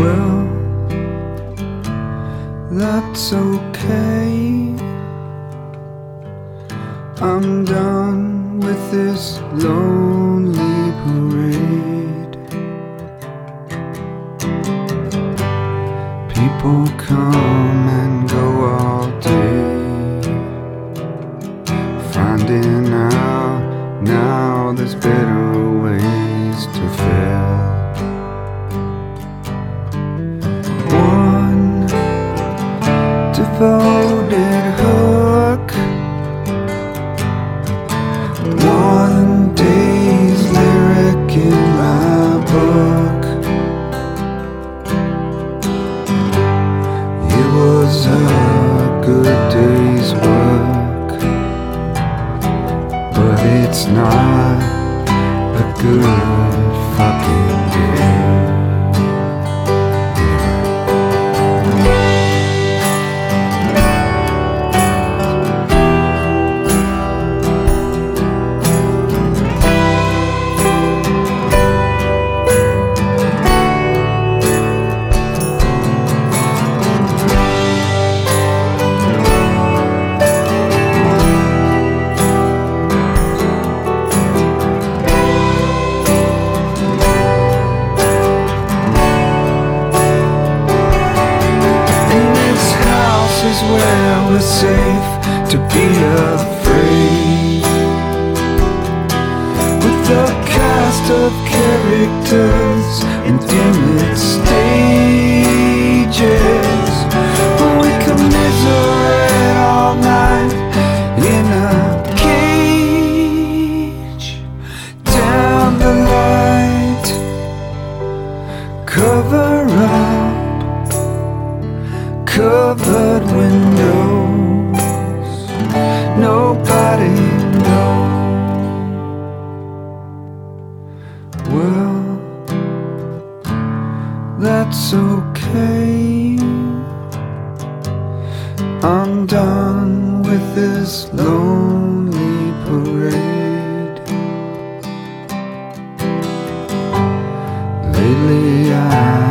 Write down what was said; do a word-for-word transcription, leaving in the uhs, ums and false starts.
Well, that's okay. I'm done with this lonely parade. People come and go all day, finding out now there's better ways to fail. One devoted hook, one day's lyric in my book. It was a good day's work, but it's not a good fucking day. Where we're safe to be afraid, with a cast of characters in dim-lit stages, we commiserate all night in a cage. Down the light, cover up covered windows, nobody knows. Well, that's okay. I'm done with this lonely parade. Lately I